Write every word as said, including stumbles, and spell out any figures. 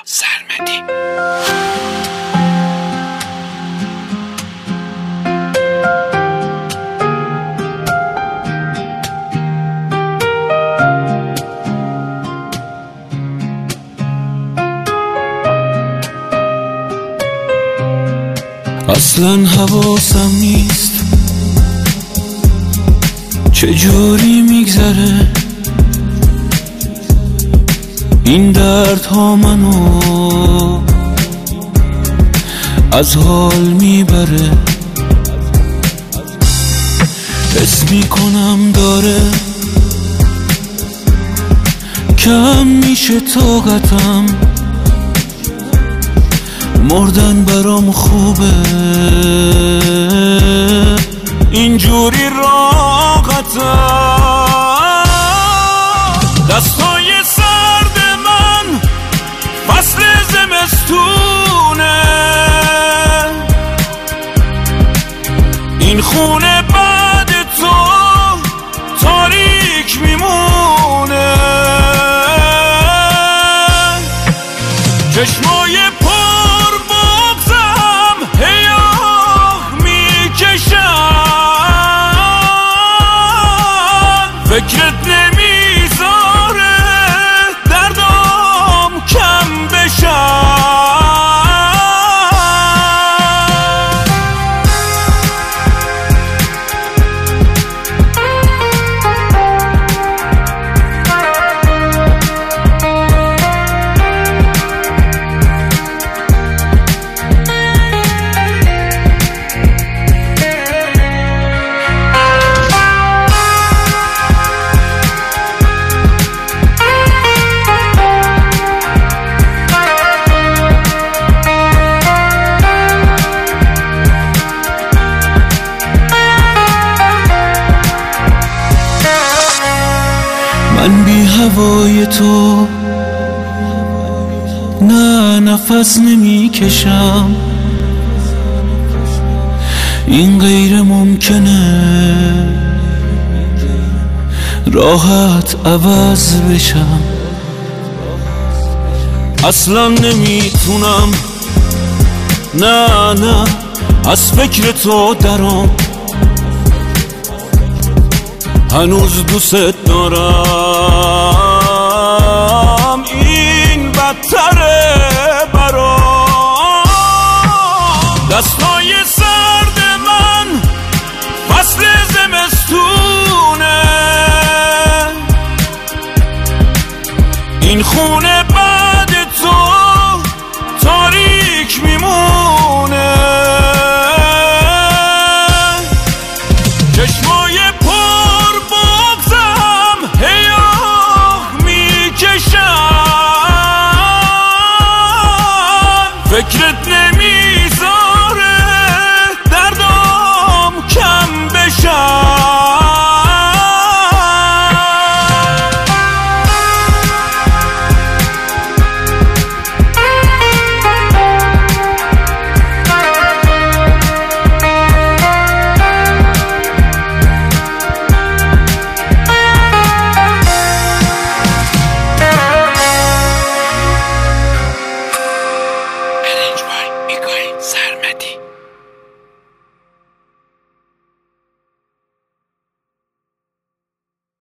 سرمدی. اصلا حواسم نیست چجوری میگذره این درد ها منو از حال میبره. حس میکنم داره کم میشه طاقتم، مردن برام خوبه اینجوری راحتم. دستای سرد من فصل زمستونه، این خونه بعد تو تاریک میمونه. چشمای فکرت نمیذاره دردم کم بشن. من بی هوای تو نه نفس نمی کشم، این غیر ممکنه راحت عوض بشم. اصلا نمیتونم نه نه از فکر تو درام، هنوز دوست دارم این بدتره برام.